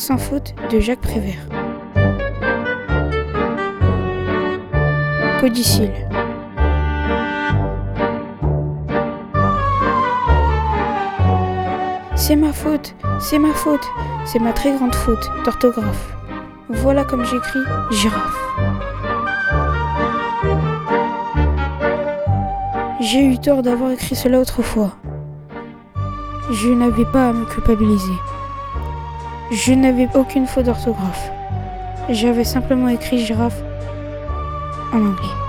Sans faute de Jacques Prévert. Codicille. C'est ma faute, c'est ma très grande faute d'orthographe. Voilà comme j'écris girafe. J'ai eu tort d'avoir écrit cela autrefois. Je n'avais pas à me culpabiliser. Je n'avais aucune faute d'orthographe. J'avais simplement écrit girafe en anglais.